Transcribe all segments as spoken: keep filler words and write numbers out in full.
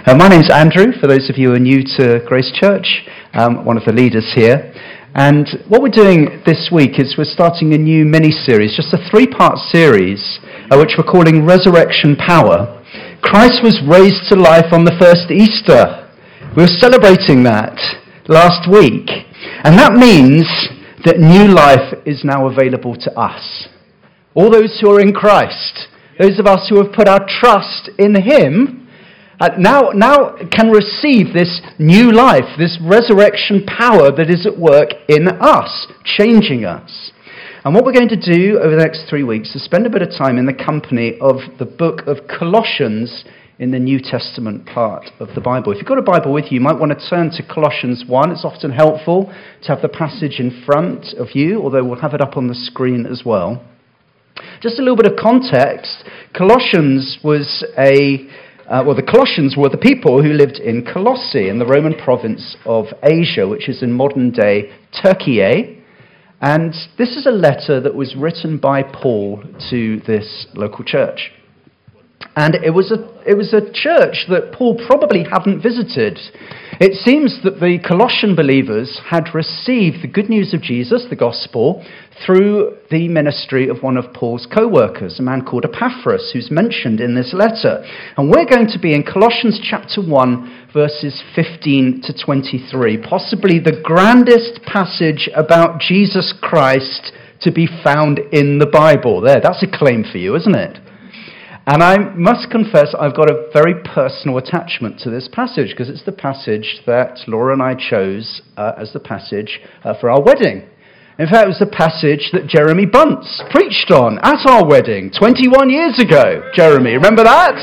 Uh, my name's Andrew, for those of you who are new to Grace Church, um, one of the leaders here. And what we're doing this week is we're starting a new mini-series, just a three-part series, uh, which we're calling Resurrection Power. Christ was raised to life on the first Easter. We were celebrating that last week. And that means that new life is now available to us. All those who are in Christ, those of us who have put our trust in Him, Uh, now, now can receive this new life, this resurrection power that is at work in us, changing us. And what we're going to do over the next three weeks is spend a bit of time in the company of the book of Colossians in the New Testament part of the Bible. If you've got a Bible with you, you might want to turn to Colossians one. It's often helpful to have the passage in front of you, although we'll have it up on the screen as well. Just a little bit of context. Colossians was a... Uh, well, the Colossians were the people who lived in Colossae, in the Roman province of Asia, which is in modern-day Turkey. And this is a letter that was written by Paul to this local church. And it was a it was a church that Paul probably hadn't visited. It seems that the Colossian believers had received the good news of Jesus, the gospel, through the ministry of one of Paul's co-workers, a man called Epaphras, who's mentioned in this letter. And we're going to be in Colossians chapter one, verses fifteen to twenty-three, possibly the grandest passage about Jesus Christ to be found in the Bible. There, that's a claim for you, isn't it? And I must confess I've got a very personal attachment to this passage, because it's the passage that Laura and I chose uh, as the passage uh, for our wedding. In fact, it was the passage that Jeremy Bunce preached on at our wedding twenty-one years ago. Jeremy, remember that?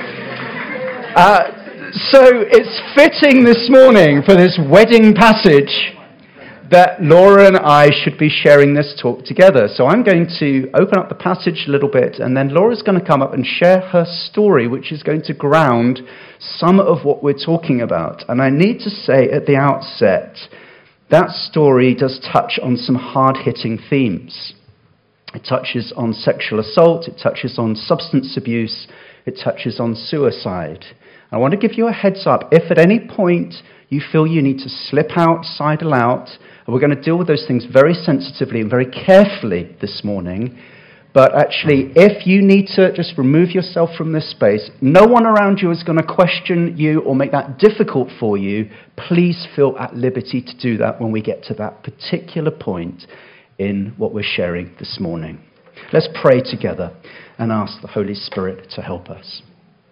Uh, so it's fitting this morning for this wedding passage that Laura and I should be sharing this talk together. So I'm going to open up the passage a little bit, and then Laura's going to come up and share her story, which is going to ground some of what we're talking about. And I need to say at the outset, that story does touch on some hard-hitting themes. It touches on sexual assault, it touches on substance abuse, it touches on suicide. I want to give you a heads up. If at any point you feel you need to slip out, sidle out, and we're going to deal with those things very sensitively and very carefully this morning. But actually, if you need to just remove yourself from this space, no one around you is going to question you or make that difficult for you. Please feel at liberty to do that when we get to that particular point in what we're sharing this morning. Let's pray together and ask the Holy Spirit to help us.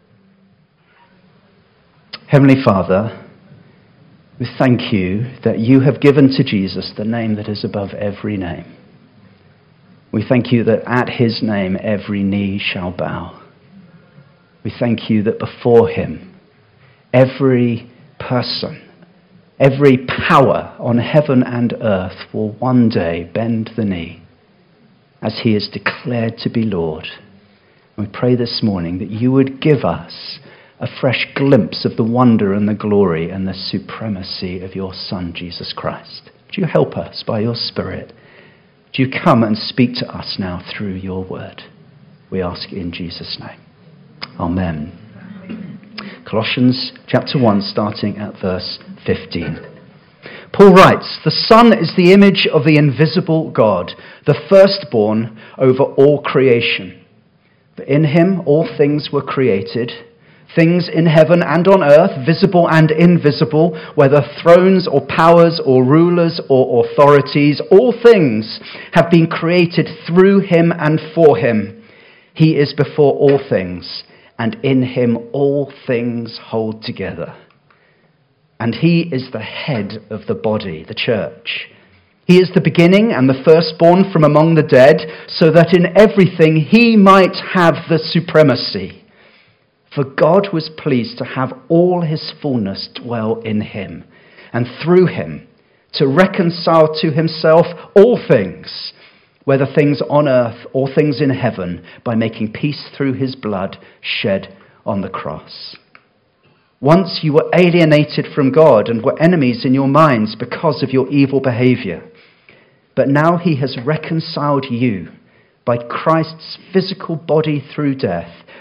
Heavenly Father, we thank you that you have given to Jesus the name that is above every name. We thank you that at his name every knee shall bow. We thank you that before him every person, every power on heaven and earth will one day bend the knee as he is declared to be Lord. We pray this morning that you would give us a fresh glimpse of the wonder and the glory and the supremacy of your Son, Jesus Christ. Would you help us by your Spirit? Would you come and speak to us now through your word? We ask in Jesus' name. Amen. Colossians chapter one, starting at verse fifteen. Paul writes, "The Son is the image of the invisible God, the firstborn over all creation. For in him all things were created, things in heaven and on earth, visible and invisible, whether thrones or powers or rulers or authorities, all things have been created through him and for him. He is before all things, and in him all things hold together. And he is the head of the body, the church. He is the beginning and the firstborn from among the dead, so that in everything he might have the supremacy. For God was pleased to have all his fullness dwell in him, and through him to reconcile to himself all things, whether things on earth or things in heaven, by making peace through his blood shed on the cross. Once you were alienated from God and were enemies in your minds because of your evil behavior, but now he has reconciled you by Christ's physical body through death,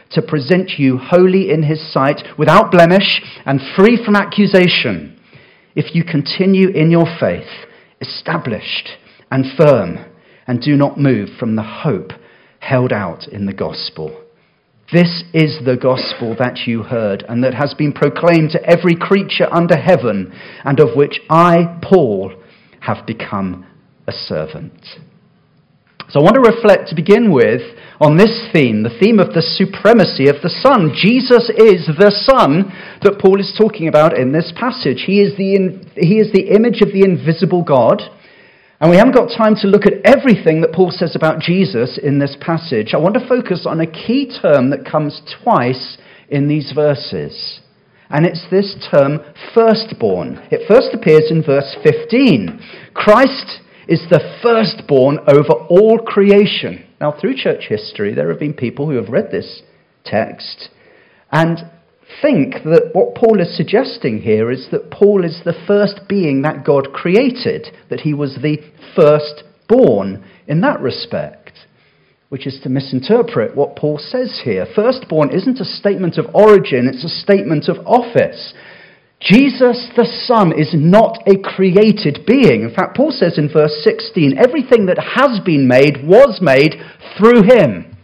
to present you holy in his sight, without blemish and free from accusation, if you continue in your faith, established and firm, and do not move from the hope held out in the gospel. This is the gospel that you heard and that has been proclaimed to every creature under heaven, and of which I, Paul, have become a servant. So I want to reflect to begin with on this theme, the theme of the supremacy of the Son. Jesus is the Son that Paul is talking about in this passage. He is the, in, he is the image of the invisible God. And we haven't got time to look at everything that Paul says about Jesus in this passage. I want to focus on a key term that comes twice in these verses. And it's this term, firstborn. It first appears in verse fifteen. Christ is the firstborn over all creation. Now, through church history, there have been people who have read this text and think that what Paul is suggesting here is that Paul is the first being that God created, that he was the firstborn in that respect, which is to misinterpret what Paul says here. Firstborn isn't a statement of origin, it's a statement of office. Jesus the Son is not a created being. In fact, Paul says in verse sixteen, everything that has been made was made through him.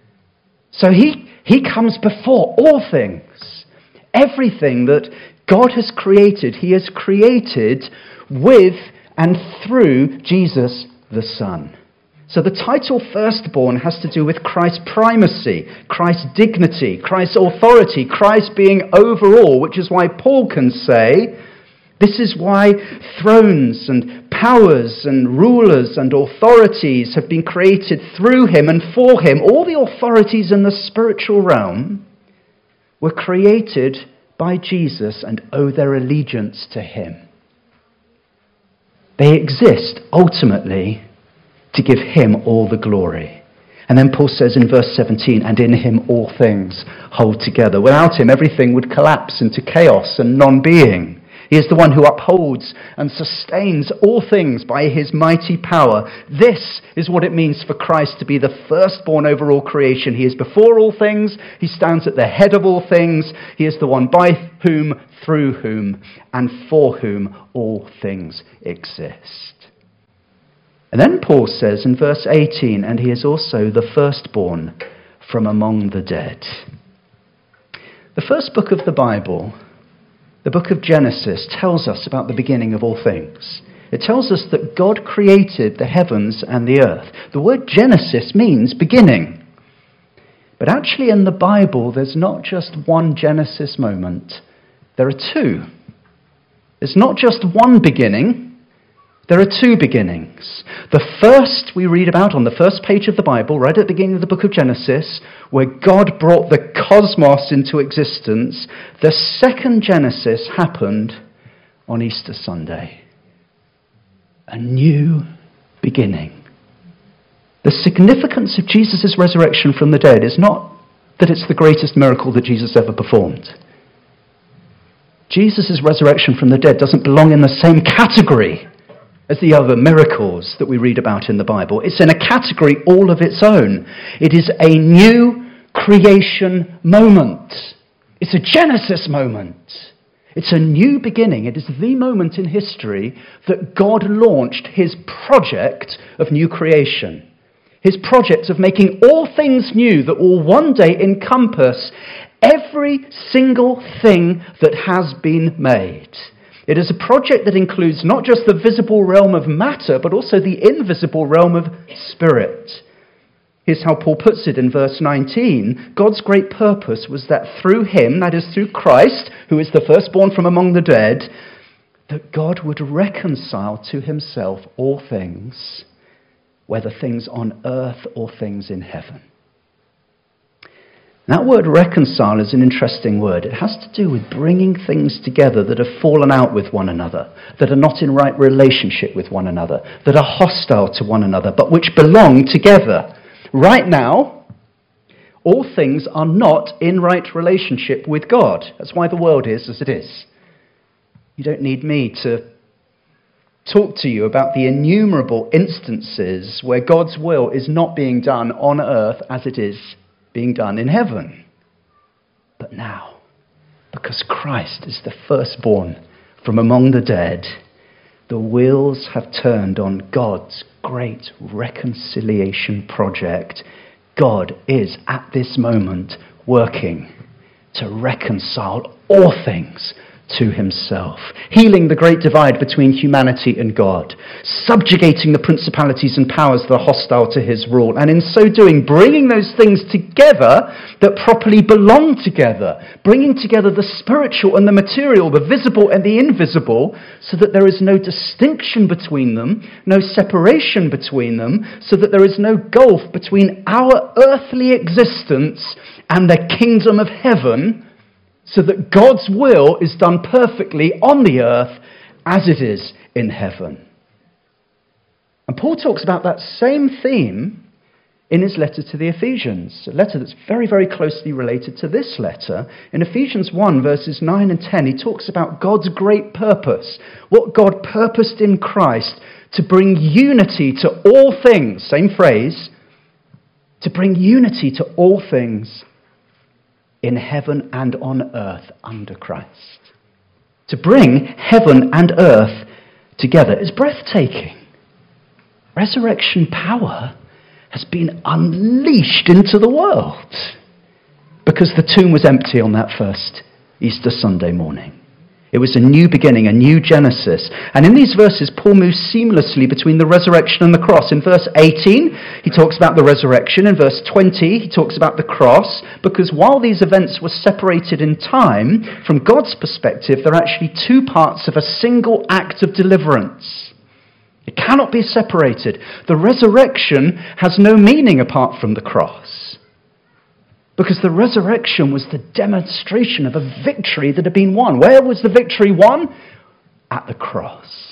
So he, he comes before all things. Everything that God has created, he has created with and through Jesus the Son. So the title firstborn has to do with Christ's primacy, Christ's dignity, Christ's authority, Christ being over all, which is why Paul can say, this is why thrones and powers and rulers and authorities have been created through him and for him. All the authorities in the spiritual realm were created by Jesus and owe their allegiance to him. They exist ultimately to give him all the glory. And then Paul says in verse seventeen, and in him all things hold together. Without him, everything would collapse into chaos and non-being. He is the one who upholds and sustains all things by his mighty power. This is what it means for Christ to be the firstborn over all creation. He is before all things. He stands at the head of all things. He is the one by whom, through whom, and for whom all things exist. And then Paul says in verse eighteen, and he is also the firstborn from among the dead. The first book of the Bible, the book of Genesis, tells us about the beginning of all things. It tells us that God created the heavens and the earth. The word Genesis means beginning. But actually in the Bible, there's not just one Genesis moment. There are two. There's not just one beginning. There are two beginnings. The first we read about on the first page of the Bible, right at the beginning of the book of Genesis, where God brought the cosmos into existence. The second Genesis happened on Easter Sunday. A new beginning. The significance of Jesus' resurrection from the dead is not that it's the greatest miracle that Jesus ever performed. Jesus' resurrection from the dead doesn't belong in the same category as the other miracles that we read about in the Bible. It's in a category all of its own. It is a new creation moment. It's a Genesis moment. It's a new beginning. It is the moment in history that God launched his project of new creation. His project of making all things new that will one day encompass every single thing that has been made. It is a project that includes not just the visible realm of matter, but also the invisible realm of spirit. Here's how Paul puts it in verse nineteen. God's great purpose was that through him, that is through Christ, who is the firstborn from among the dead, that God would reconcile to himself all things, whether things on earth or things in heaven. That word reconcile is an interesting word. It has to do with bringing things together that have fallen out with one another, that are not in right relationship with one another, that are hostile to one another, but which belong together. Right now, all things are not in right relationship with God. That's why the world is as it is. You don't need me to talk to you about the innumerable instances where God's will is not being done on earth as it is being done in heaven. But now, because Christ is the firstborn from among the dead, the wheels have turned on God's great reconciliation project. God is at this moment working to reconcile all things to himself, healing the great divide between humanity and God, subjugating the principalities and powers that are hostile to his rule, and in so doing, bringing those things together that properly belong together, bringing together the spiritual and the material, the visible and the invisible, so that there is no distinction between them, no separation between them, so that there is no gulf between our earthly existence and the kingdom of heaven, so that God's will is done perfectly on the earth as it is in heaven. And Paul talks about that same theme in his letter to the Ephesians, a letter that's very, very closely related to this letter. In Ephesians one, verses nine and ten, he talks about God's great purpose, what God purposed in Christ to bring unity to all things, same phrase, to bring unity to all things in heaven and on earth under Christ. To bring heaven and earth together is breathtaking. Resurrection power has been unleashed into the world because the tomb was empty on that first Easter Sunday morning. It was a new beginning, a new Genesis. And in these verses, Paul moves seamlessly between the resurrection and the cross. In verse eighteen, he talks about the resurrection. In verse twenty, he talks about the cross. Because while these events were separated in time, from God's perspective, they're actually two parts of a single act of deliverance. It cannot be separated. The resurrection has no meaning apart from the cross. Because the resurrection was the demonstration of a victory that had been won. Where was the victory won? At the cross.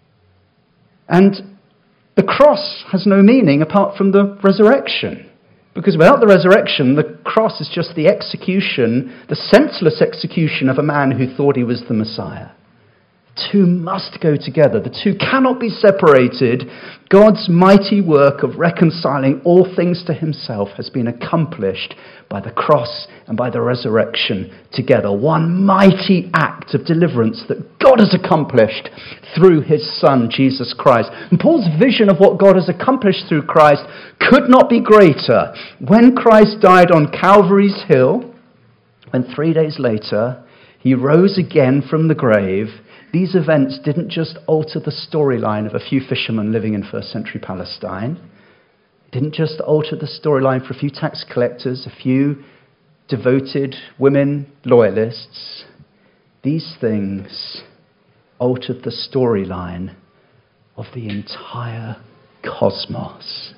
And the cross has no meaning apart from the resurrection. Because without the resurrection, the cross is just the execution, the senseless execution of a man who thought he was the Messiah. The two must go together. The two cannot be separated. God's mighty work of reconciling all things to himself has been accomplished by the cross and by the resurrection together. One mighty act of deliverance that God has accomplished through his Son, Jesus Christ. And Paul's vision of what God has accomplished through Christ could not be greater. When Christ died on Calvary's Hill, and three days later he rose again from the grave, these events didn't just alter the storyline of a few fishermen living in first century Palestine. It didn't just alter the storyline for a few tax collectors, a few devoted women loyalists. These things altered the storyline of the entire cosmos.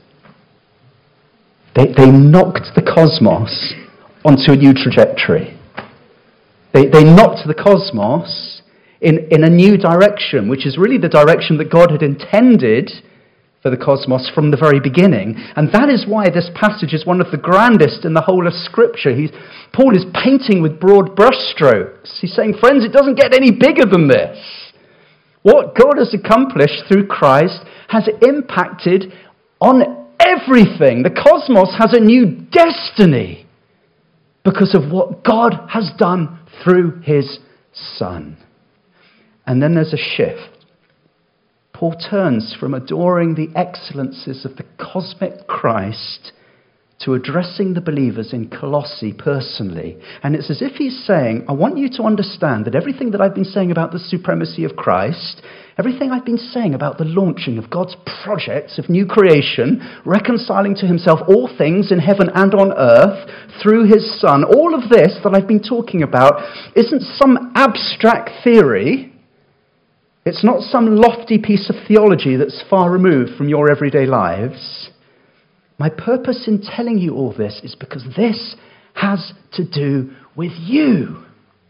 They, they knocked the cosmos onto a new trajectory. They, they knocked the cosmos In, in a new direction, which is really the direction that God had intended for the cosmos from the very beginning. And that is why this passage is one of the grandest in the whole of Scripture. He's, Paul is painting with broad brushstrokes. He's saying, friends, it doesn't get any bigger than this. What God has accomplished through Christ has impacted on everything. The cosmos has a new destiny because of what God has done through his Son. And then there's a shift. Paul turns from adoring the excellences of the cosmic Christ to addressing the believers in Colossae personally. And it's as if he's saying, I want you to understand that everything that I've been saying about the supremacy of Christ, everything I've been saying about the launching of God's projects of new creation, reconciling to himself all things in heaven and on earth through his Son, all of this that I've been talking about isn't some abstract theory. It's not some lofty piece of theology that's far removed from your everyday lives. My purpose in telling you all this is because this has to do with you.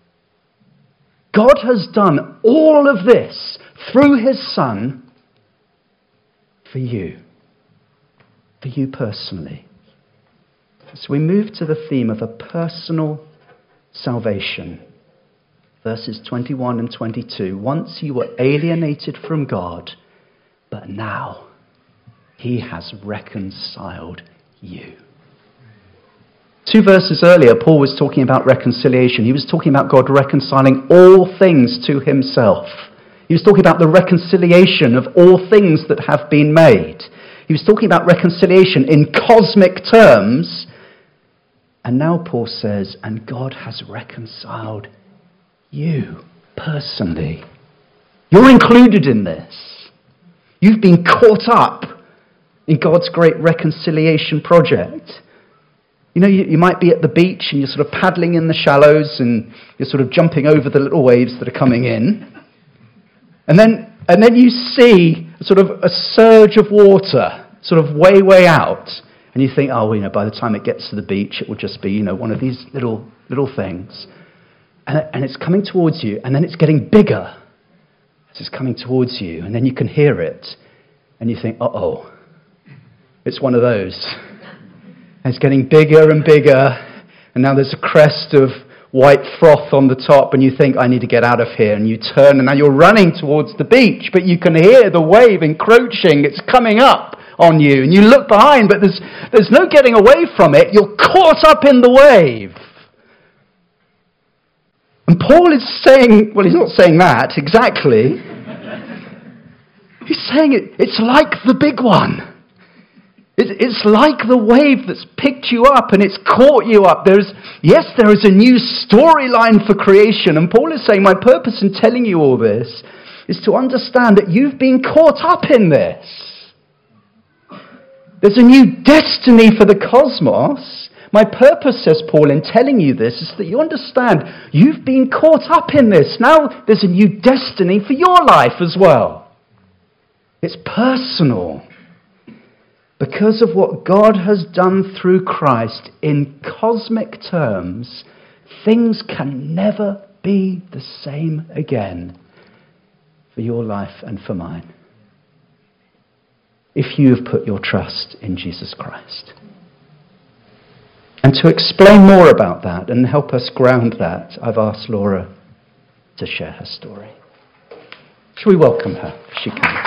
God has done all of this through his Son for you, for you personally. So we move to the theme of a personal salvation. Verses twenty-one and twenty-two. Once you were alienated from God, but now he has reconciled you. Two verses earlier, Paul was talking about reconciliation. He was talking about God reconciling all things to himself. He was talking about the reconciliation of all things that have been made. He was talking about reconciliation in cosmic terms. And now Paul says, and God has reconciled you personally. You're included in this. You've been caught up in God's great reconciliation project. You know, you, you might be at the beach and you're sort of paddling in the shallows and you're sort of jumping over the little waves that are coming in. And then, and then you see sort of a surge of water, sort of way, way out. And you think, oh, well, you know, by the time it gets to the beach, it will just be, you know, one of these little, little things. And, and it's coming towards you, and then it's getting bigger as it's coming towards you. And then you can hear it. And you think, uh-oh, it's one of those. And it's getting bigger and bigger, and now there's a crest of white froth on the top, and you think, I need to get out of here, and you turn, and now you're running towards the beach, but you can hear the wave encroaching, it's coming up on you, and you look behind, but there's, there's no getting away from it, you're caught up in the wave. And Paul is saying, well, he's not saying that exactly, he's saying it, it's like the big one. It's like the wave that's picked you up and it's caught you up. There's, yes, there is a new storyline for creation. And Paul is saying, my purpose in telling you all this is to understand that you've been caught up in this. There's a new destiny for the cosmos. My purpose, says Paul, in telling you this is that you understand you've been caught up in this. Now there's a new destiny for your life as well. It's personal. Because of what God has done through Christ in cosmic terms, things can never be the same again for your life and for mine. If you have put your trust in Jesus Christ. And to explain more about that and help us ground that, I've asked Laura to share her story. Shall we welcome her if she can?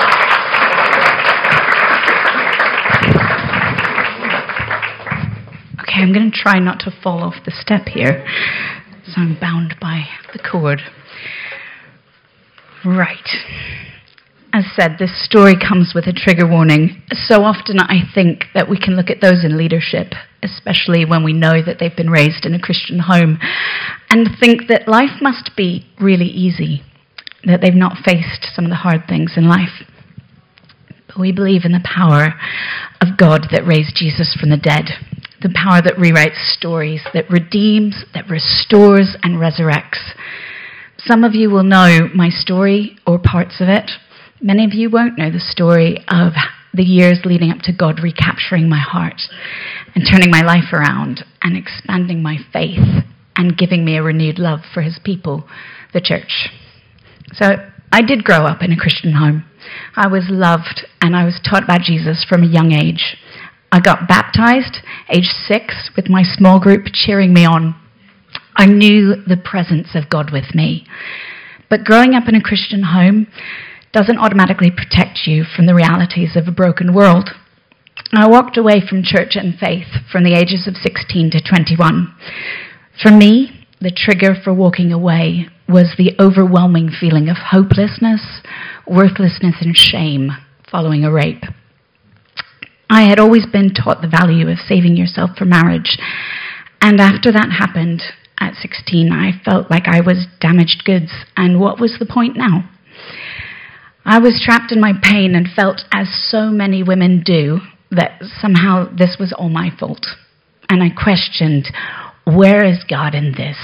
Okay, I'm going to try not to fall off the step here, so I'm bound by the cord. Right. As said, this story comes with a trigger warning. So often I think that we can look at those in leadership, especially when we know that they've been raised in a Christian home, and think that life must be really easy, that they've not faced some of the hard things in life. But we believe in the power of God that raised Jesus from the dead. The power that rewrites stories, that redeems, that restores and resurrects. Some of you will know my story or parts of it. Many of you won't know the story of the years leading up to God recapturing my heart and turning my life around and expanding my faith and giving me a renewed love for his people, the church. So I did grow up in a Christian home. I was loved and I was taught about Jesus from a young age. I got baptized, age six, with my small group cheering me on. I knew the presence of God with me. But growing up in a Christian home doesn't automatically protect you from the realities of a broken world. I walked away from church and faith from the ages of sixteen to twenty-one. For me, the trigger for walking away was the overwhelming feeling of hopelessness, worthlessness, and shame following a rape. I had always been taught the value of saving yourself for marriage. And after that happened at sixteen, I felt like I was damaged goods. And what was the point now? I was trapped in my pain and felt, as so many women do, that somehow this was all my fault. And I questioned, where is God in this?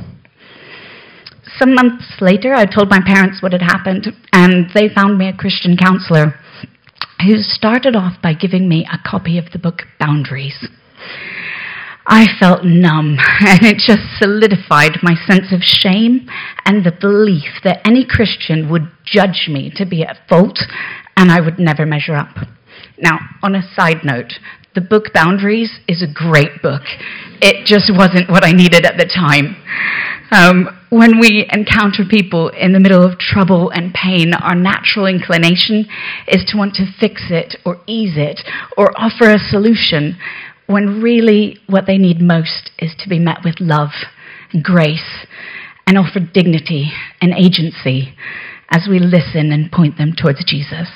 Some months later, I told my parents what had happened, and they found me a Christian counselor who started off by giving me a copy of the book Boundaries. I felt numb, and it just solidified my sense of shame and the belief that any Christian would judge me to be at fault and I would never measure up. Now, on a side note, the book Boundaries is a great book. It just wasn't what I needed at the time. Um, when we encounter people in the middle of trouble and pain, our natural inclination is to want to fix it or ease it or offer a solution, when really what they need most is to be met with love and grace and offered dignity and agency as we listen and point them towards Jesus.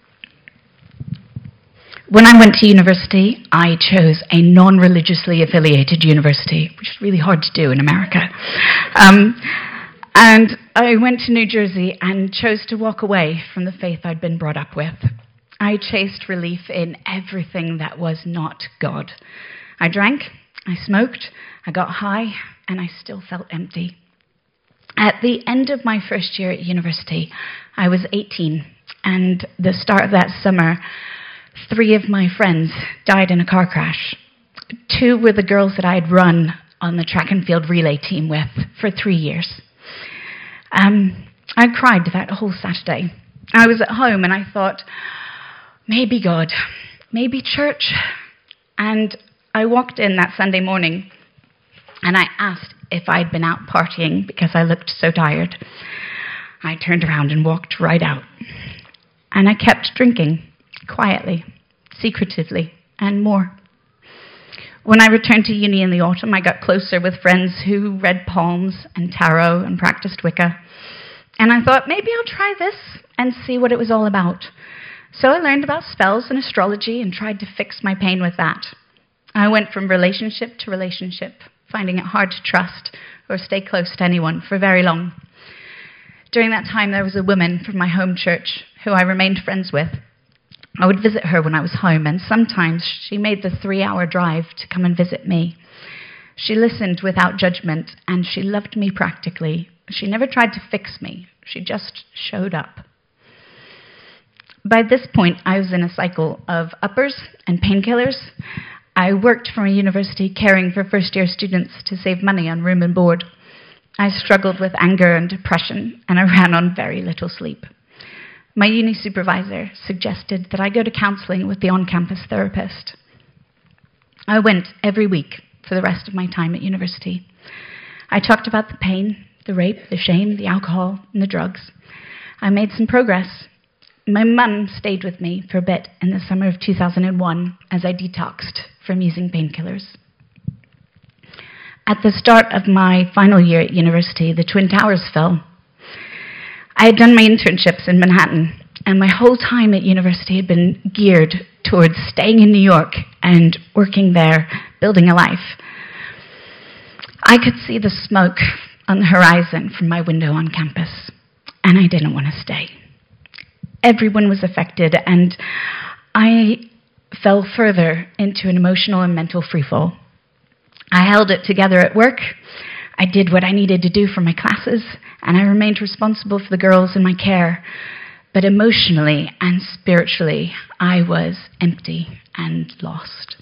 When I went to university, I chose a non-religiously affiliated university, which is really hard to do in America. Um, and I went to New Jersey and chose to walk away from the faith I'd been brought up with. I chased relief in everything that was not God. I drank, I smoked, I got high, and I still felt empty. At the end of my first year at university, I was eighteen, and the start of that summer, three of my friends died in a car crash. Two were the girls that I had run on the track and field relay team with for three years. Um, I cried that whole Saturday. I was at home and I thought, maybe God, maybe church. And I walked in that Sunday morning and I asked if I'd been out partying because I looked so tired. I turned around and walked right out. And I kept drinking, quietly, secretively, and more. When I returned to uni in the autumn, I got closer with friends who read palms and tarot and practiced Wicca. And I thought, maybe I'll try this and see what it was all about. So I learned about spells and astrology and tried to fix my pain with that. I went from relationship to relationship, finding it hard to trust or stay close to anyone for very long. During that time, there was a woman from my home church who I remained friends with. I would visit her when I was home, and sometimes she made the three-hour drive to come and visit me. She listened without judgment, and she loved me practically. She never tried to fix me. She just showed up. By this point, I was in a cycle of uppers and painkillers. I worked from a university caring for first-year students to save money on room and board. I struggled with anger and depression, and I ran on very little sleep. My uni supervisor suggested that I go to counseling with the on-campus therapist. I went every week for the rest of my time at university. I talked about the pain, the rape, the shame, the alcohol, and the drugs. I made some progress. My mum stayed with me for a bit in the summer of two thousand one as I detoxed from using painkillers. At the start of my final year at university, the Twin Towers fell. I had done my internships in Manhattan, and my whole time at university had been geared towards staying in New York and working there, building a life. I could see the smoke on the horizon from my window on campus, and I didn't want to stay. Everyone was affected, and I fell further into an emotional and mental freefall. I held it together at work. I did what I needed to do for my classes, and I remained responsible for the girls in my care. But emotionally and spiritually, I was empty and lost.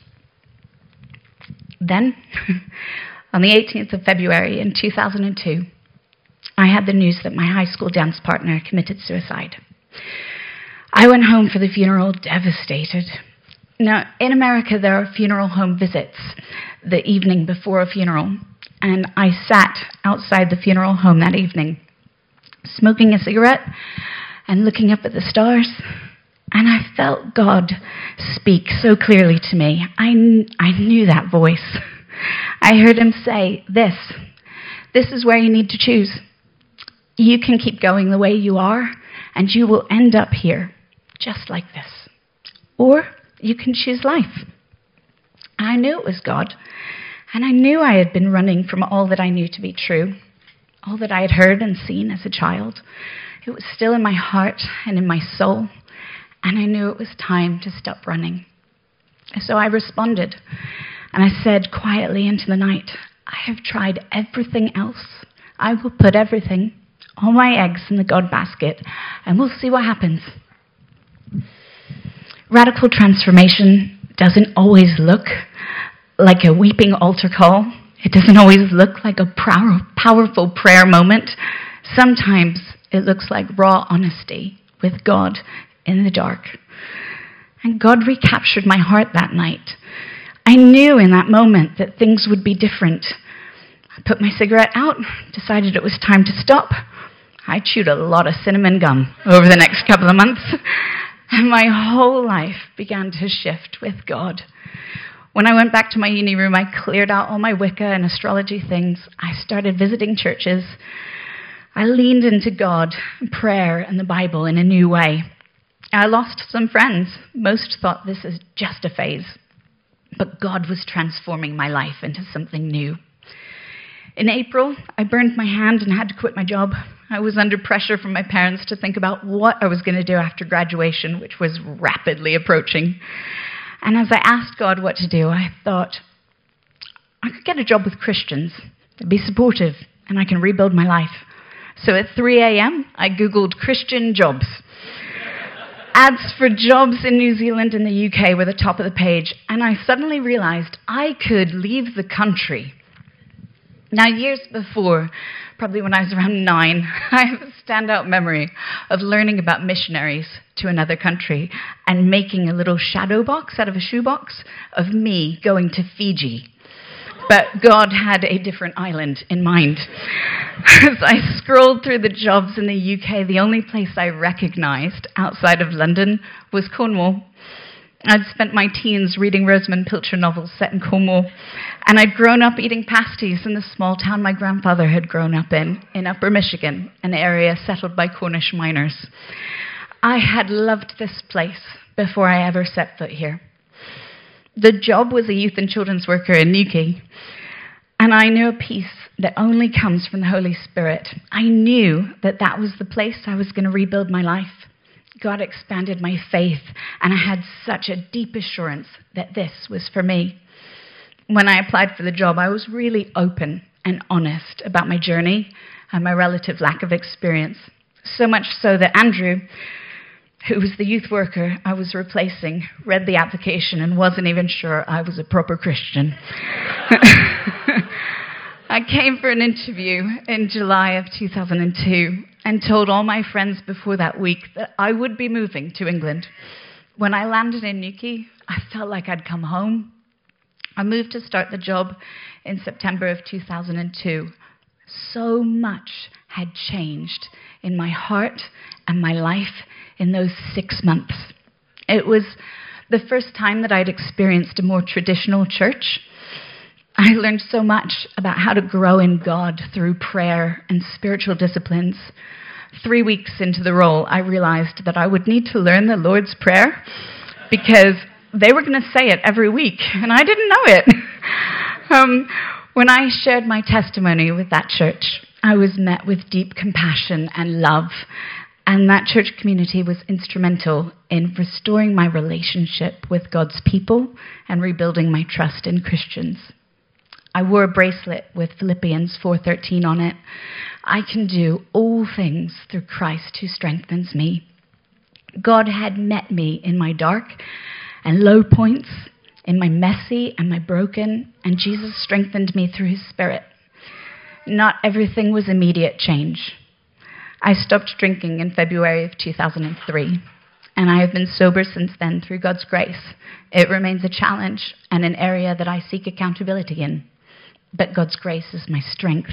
Then, on the eighteenth of February in two thousand two, I had the news that my high school dance partner committed suicide. I went home for the funeral devastated. Now, in America, there are funeral home visits the evening before a funeral. And I sat outside the funeral home that evening, smoking a cigarette and looking up at the stars. And I felt God speak so clearly to me. I, kn- I knew that voice. I heard him say, this, this is where you need to choose. You can keep going the way you are, and you will end up here, just like this. Or you can choose life. I knew it was God. And I knew I had been running from all that I knew to be true, all that I had heard and seen as a child. It was still in my heart and in my soul, and I knew it was time to stop running. So I responded, and I said quietly into the night, I have tried everything else. I will put everything, all my eggs in the God basket, and we'll see what happens. Radical transformation doesn't always look like a weeping altar call. It doesn't always look like a power, powerful prayer moment. Sometimes it looks like raw honesty with God in the dark. And God recaptured my heart that night. I knew in that moment that things would be different. I put my cigarette out, decided it was time to stop. I chewed a lot of cinnamon gum over the next couple of months, and my whole life began to shift with God. When I went back to my uni room, I cleared out all my Wicca and astrology things. I started visiting churches. I leaned into God, prayer, and the Bible in a new way. I lost some friends. Most thought this is just a phase. But God was transforming my life into something new. In April, I burned my hand and had to quit my job. I was under pressure from my parents to think about what I was going to do after graduation, which was rapidly approaching. And as I asked God what to do, I thought, I could get a job with Christians. They'd be supportive, and I can rebuild my life. So at three a.m., I Googled Christian jobs. Ads for jobs in New Zealand and the U K were the top of the page, and I suddenly realized I could leave the country. Now, years before, probably when I was around nine, I have a standout memory of learning about missionaries to another country and making a little shadow box out of a shoebox of me going to Fiji. But God had a different island in mind. As I scrolled through the jobs in the U K, the only place I recognized outside of London was Cornwall. I'd spent my teens reading Rosamund Pilcher novels set in Cornwall, and I'd grown up eating pasties in the small town my grandfather had grown up in, in Upper Michigan, an area settled by Cornish miners. I had loved this place before I ever set foot here. The job was a youth and children's worker in Newquay, and I knew a peace that only comes from the Holy Spirit. I knew that that was the place I was going to rebuild my life. God expanded my faith, and I had such a deep assurance that this was for me. When I applied for the job, I was really open and honest about my journey and my relative lack of experience. So much so that Andrew, who was the youth worker I was replacing, read the application and wasn't even sure I was a proper Christian. I came for an interview in July of two thousand two and told all my friends before that week that I would be moving to England. When I landed in Newquay, I felt like I'd come home. I moved to start the job in September of two thousand two. So much had changed in my heart and my life in those six months. It was the first time that I'd experienced a more traditional church. I learned so much about how to grow in God through prayer and spiritual disciplines. Three weeks into the role, I realized that I would need to learn the Lord's Prayer because they were going to say it every week, and I didn't know it. um, when I shared my testimony with that church, I was met with deep compassion and love, and that church community was instrumental in restoring my relationship with God's people and rebuilding my trust in Christians. I wore a bracelet with Philippians four thirteen on it. I can do all things through Christ who strengthens me. God had met me in my dark and low points, in my messy and my broken, and Jesus strengthened me through his Spirit. Not everything was immediate change. I stopped drinking in February of two thousand three, and I have been sober since then through God's grace. It remains a challenge and an area that I seek accountability in. But God's grace is my strength.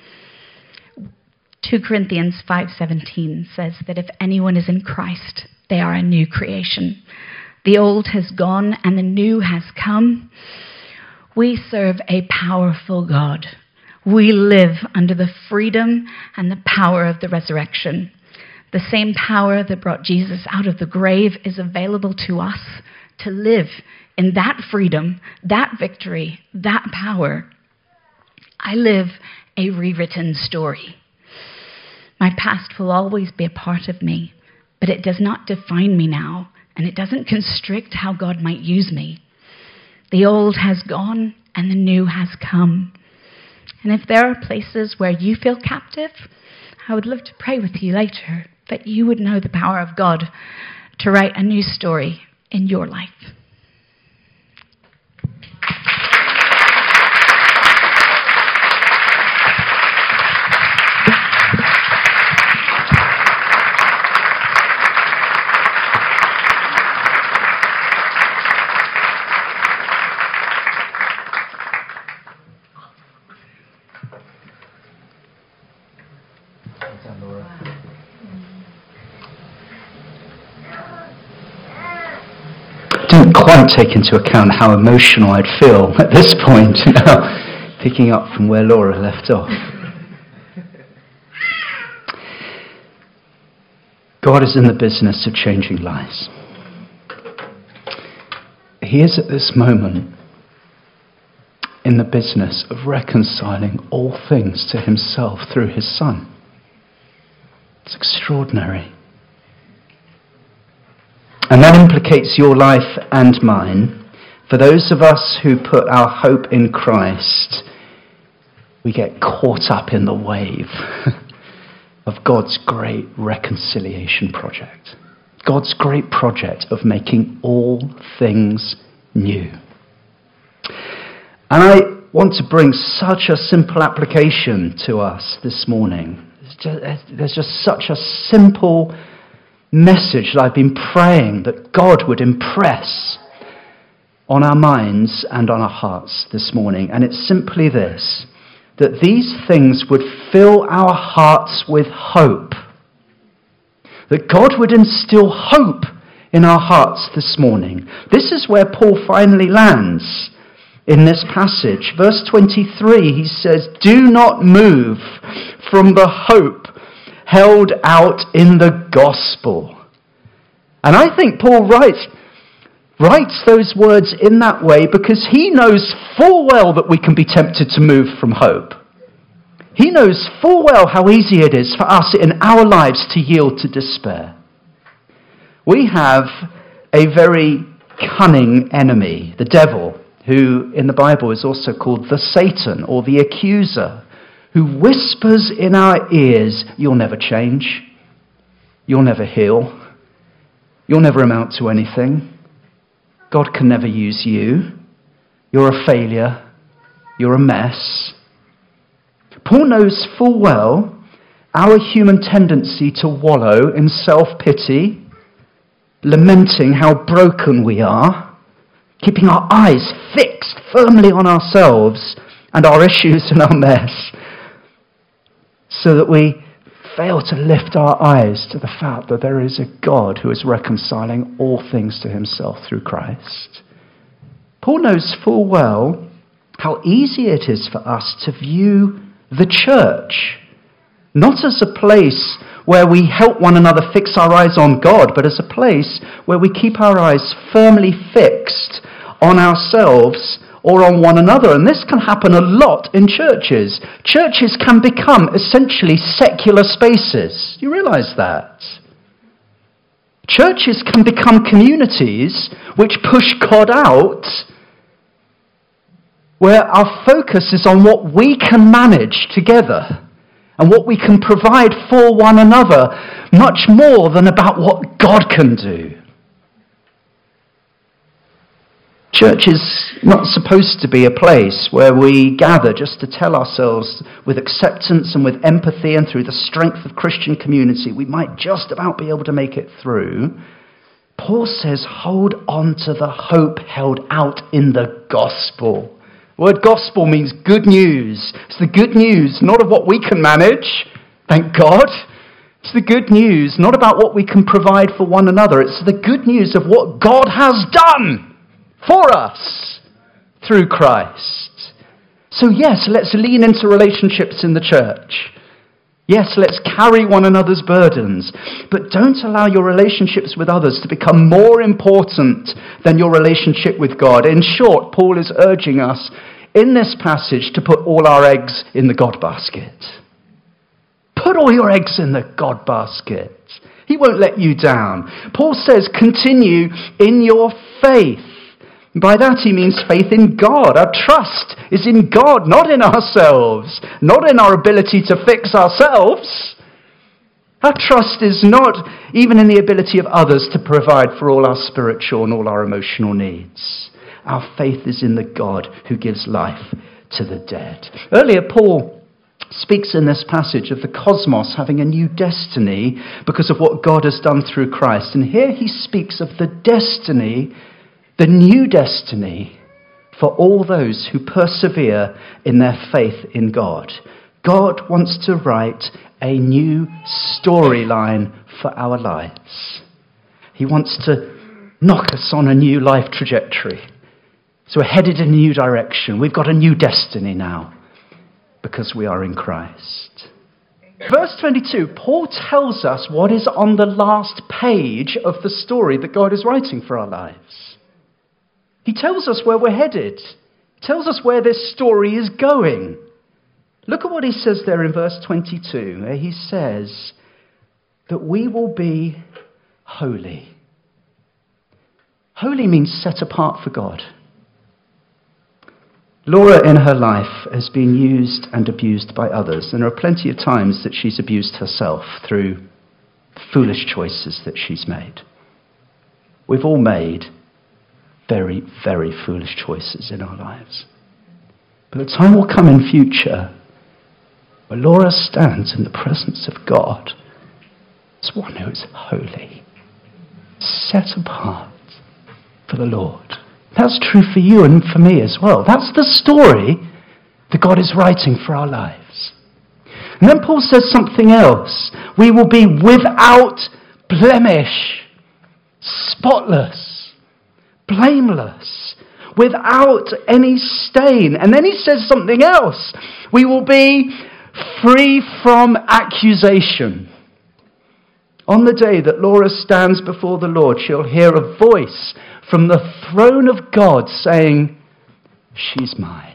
Second Corinthians five seventeen says that if anyone is in Christ, they are a new creation. The old has gone and the new has come. We serve a powerful God. We live under the freedom and the power of the resurrection. The same power that brought Jesus out of the grave is available to us to live in that freedom, that victory, that power. I live a rewritten story. My past will always be a part of me, but it does not define me now, and it doesn't constrict how God might use me. The old has gone, and the new has come. And if there are places where you feel captive, I would love to pray with you later, that you would know the power of God to write a new story in your life. didn't quite take into account how emotional I'd feel at this point, now picking up from where Laura left off. God is in the business of changing lives. He is at this moment in the business of reconciling all things to himself through his Son. It's extraordinary. And that implicates your life and mine. For those of us who put our hope in Christ, we get caught up in the wave of God's great reconciliation project. God's great project of making all things new. And I want to bring such a simple application to us this morning. There's just, there's just such a simple message that I've been praying that God would impress on our minds and on our hearts this morning. And it's simply this, that these things would fill our hearts with hope. That God would instill hope in our hearts this morning. This is where Paul finally lands in this passage. Verse twenty-three, he says, "Do not move from the hope held out in the gospel." And I think Paul writes, writes those words in that way because he knows full well that we can be tempted to move from hope. He knows full well how easy it is for us in our lives to yield to despair. We have a very cunning enemy, the devil, who in the Bible is also called the Satan or the accuser, who whispers in our ears, "You'll never change. You'll never heal. You'll never amount to anything. God can never use you. You're a failure. You're a mess." Paul knows full well our human tendency to wallow in self-pity, lamenting how broken we are, keeping our eyes fixed firmly on ourselves and our issues and our mess, so that we fail to lift our eyes to the fact that there is a God who is reconciling all things to himself through Christ. Paul knows full well how easy it is for us to view the church not as a place where we help one another fix our eyes on God, but as a place where we keep our eyes firmly fixed on ourselves or on one another. And this can happen a lot in churches. Churches can become essentially secular spaces. You realize that? Churches can become communities which push God out, where our focus is on what we can manage together and what we can provide for one another, much more than about what God can do. Church is not supposed to be a place where we gather just to tell ourselves with acceptance and with empathy and through the strength of Christian community we might just about be able to make it through. Paul says, hold on to the hope held out in the gospel. The word gospel means good news. It's the good news, not of what we can manage, thank God. It's the good news, not about what we can provide for one another. It's the good news of what God has done for us through Christ. So yes, let's lean into relationships in the church. Yes, let's carry one another's burdens. But don't allow your relationships with others to become more important than your relationship with God. In short, Paul is urging us in this passage to put all our eggs in the God basket. Put all your eggs in the God basket. He won't let you down. Paul says, continue in your faith. By that he means faith in God. Our trust is in God, not in ourselves, not in our ability to fix ourselves. Our trust is not even in the ability of others to provide for all our spiritual and all our emotional needs. Our faith is in the God who gives life to the dead. Earlier, Paul speaks in this passage of the cosmos having a new destiny because of what God has done through Christ. And here he speaks of the destiny, the new destiny for all those who persevere in their faith in God. God wants to write a new storyline for our lives. He wants to knock us on a new life trajectory. So we're headed in a new direction. We've got a new destiny now because we are in Christ. Verse twenty-two, Paul tells us what is on the last page of the story that God is writing for our lives. He tells us where we're headed. He tells us where this story is going. Look at what he says there in verse twenty-two, where he says that we will be holy. Holy means set apart for God. Laura in her life has been used and abused by others, and there are plenty of times that she's abused herself through foolish choices that she's made. We've all made very, very foolish choices in our lives. But the time will come in future where Laura stands in the presence of God as one who is holy, set apart for the Lord. That's true for you and for me as well. That's the story that God is writing for our lives. And then Paul says something else. We will be without blemish, spotless, blameless, without any stain. And then he says something else. We will be free from accusation. On the day that Laura stands before the Lord, she'll hear a voice from the throne of God saying, she's mine.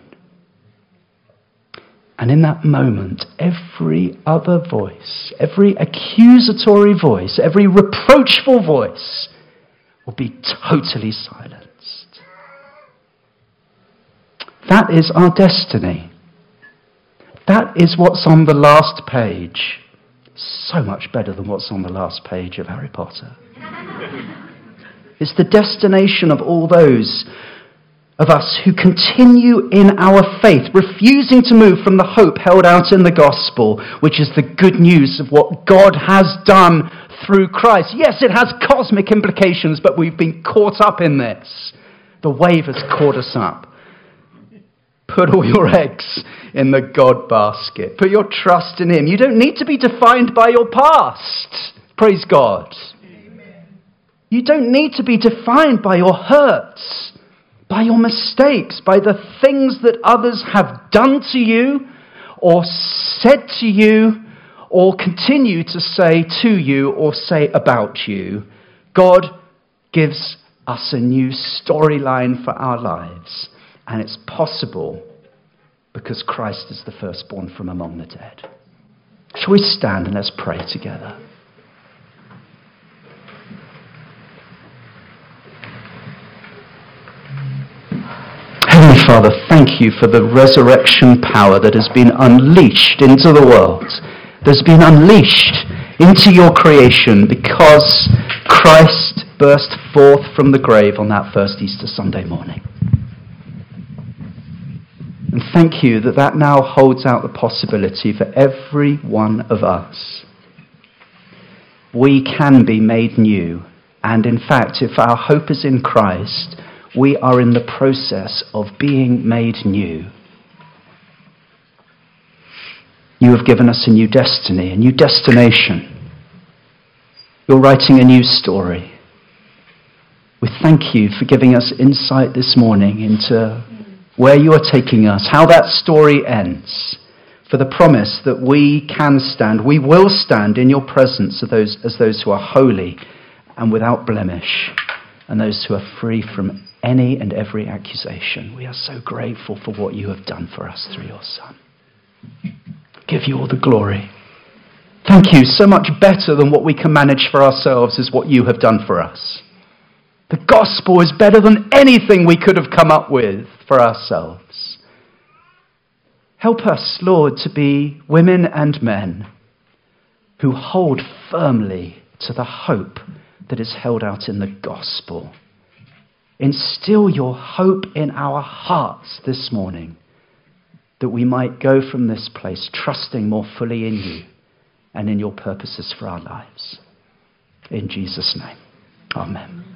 And in that moment, every other voice, every accusatory voice, every reproachful voice will be totally silenced. That is our destiny. That is what's on the last page. So much better than what's on the last page of Harry Potter. It's the destination of all those of us who continue in our faith, refusing to move from the hope held out in the gospel, which is the good news of what God has done through Christ. Yes, it has cosmic implications, but we've been caught up in this. The wave has caught us up. Put all your eggs in the God basket. Put your trust in him. You don't need to be defined by your past. Praise God. Amen. You don't need to be defined by your hurts, by your mistakes, by the things that others have done to you or said to you or continue to say to you or say about you. God gives us a new storyline for our lives. And it's possible because Christ is the firstborn from among the dead. Shall we stand and let's pray together? Heavenly Father, thank you for the resurrection power that has been unleashed into the world, that's been unleashed into your creation because Christ burst forth from the grave on that first Easter Sunday morning. And thank you that that now holds out the possibility for every one of us. We can be made new. And in fact, if our hope is in Christ, we are in the process of being made new. You have given us a new destiny, a new destination. You're writing a new story. We thank you for giving us insight this morning into where you are taking us, how that story ends, for the promise that we can stand, we will stand in your presence as those, as those who are holy and without blemish, and those who are free from any and every accusation. We are so grateful for what you have done for us through your Son. Give you all the glory. Thank you. So much better than what we can manage for ourselves is what you have done for us. The gospel is better than anything we could have come up with for ourselves. Help us, Lord, to be women and men who hold firmly to the hope that is held out in the gospel. Instill your hope in our hearts this morning, that we might go from this place trusting more fully in you and in your purposes for our lives. In Jesus' name, amen.